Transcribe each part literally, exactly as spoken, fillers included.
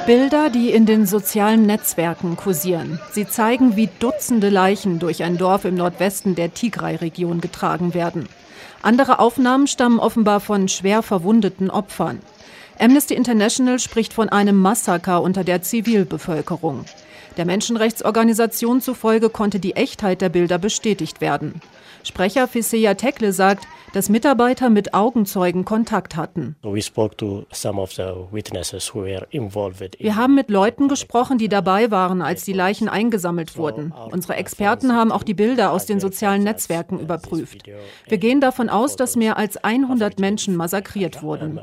Bilder, die in den sozialen Netzwerken kursieren. Sie zeigen, wie Dutzende Leichen durch ein Dorf im Nordwesten der Tigray-Region getragen werden. Andere Aufnahmen stammen offenbar von schwer verwundeten Opfern. Amnesty International spricht von einem Massaker unter der Zivilbevölkerung. Der Menschenrechtsorganisation zufolge konnte die Echtheit der Bilder bestätigt werden. Sprecher Fiseya Tekle sagt, dass Mitarbeiter mit Augenzeugen Kontakt hatten. Wir haben mit Leuten gesprochen, die dabei waren, als die Leichen eingesammelt wurden. Unsere Experten haben auch die Bilder aus den sozialen Netzwerken überprüft. Wir gehen davon aus, dass mehr als hundert Menschen massakriert wurden.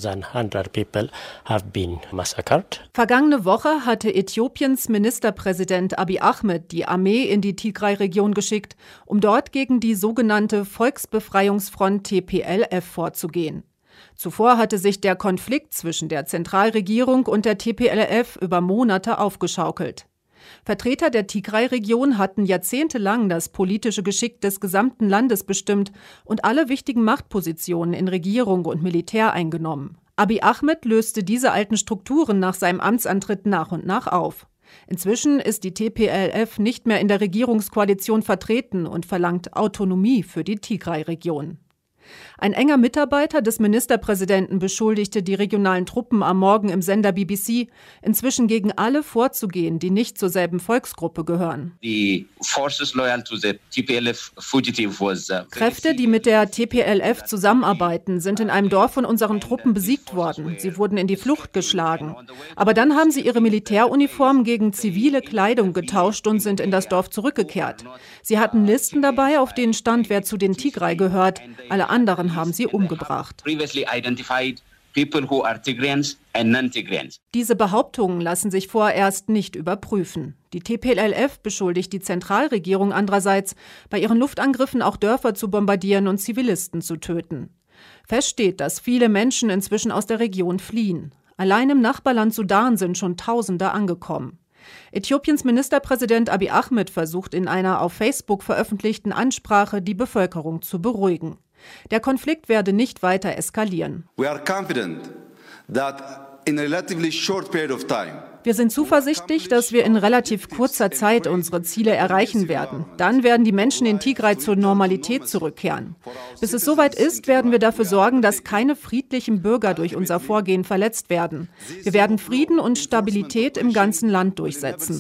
Vergangene Woche hatte Äthiopiens Ministerpräsident Abiy Ahmed die Armee in die Tigray-Region geschickt, um dort gegen die sogenannte Volksbefreiungsfront T P L F vorzugehen. Zuvor hatte sich der Konflikt zwischen der Zentralregierung und der T P L F über Monate aufgeschaukelt. Vertreter der Tigray-Region hatten jahrzehntelang das politische Geschick des gesamten Landes bestimmt und alle wichtigen Machtpositionen in Regierung und Militär eingenommen. Abiy Ahmed löste diese alten Strukturen nach seinem Amtsantritt nach und nach auf. Inzwischen ist die T P L F nicht mehr in der Regierungskoalition vertreten und verlangt Autonomie für die Tigray-Region. Ein enger Mitarbeiter des Ministerpräsidenten beschuldigte die regionalen Truppen am Morgen im Sender B B C, inzwischen gegen alle vorzugehen, die nicht zur selben Volksgruppe gehören. Kräfte, die mit der T P L F zusammenarbeiten, sind in einem Dorf von unseren Truppen besiegt worden. Sie wurden in die Flucht geschlagen. Aber dann haben sie ihre Militäruniformen gegen zivile Kleidung getauscht und sind in das Dorf zurückgekehrt. Sie hatten Listen dabei, auf denen stand, wer zu den Tigray gehört. Alle anderen haben sie umgebracht. Diese Behauptungen lassen sich vorerst nicht überprüfen. Die T P L F beschuldigt die Zentralregierung andererseits, bei ihren Luftangriffen auch Dörfer zu bombardieren und Zivilisten zu töten. Fest steht, dass viele Menschen inzwischen aus der Region fliehen. Allein im Nachbarland Sudan sind schon Tausende angekommen. Äthiopiens Ministerpräsident Abiy Ahmed versucht in einer auf Facebook veröffentlichten Ansprache, die Bevölkerung zu beruhigen. Der Konflikt werde nicht weiter eskalieren. Wir sind zuversichtlich, dass wir in relativ kurzer Zeit unsere Ziele erreichen werden. Dann werden die Menschen in Tigray zur Normalität zurückkehren. Bis es soweit ist, werden wir dafür sorgen, dass keine friedlichen Bürger durch unser Vorgehen verletzt werden. Wir werden Frieden und Stabilität im ganzen Land durchsetzen.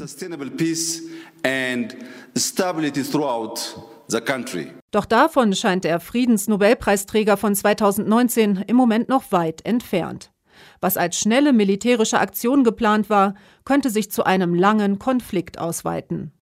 Doch davon scheint der Friedensnobelpreisträger von zweitausendneunzehn im Moment noch weit entfernt. Was als schnelle militärische Aktion geplant war, könnte sich zu einem langen Konflikt ausweiten.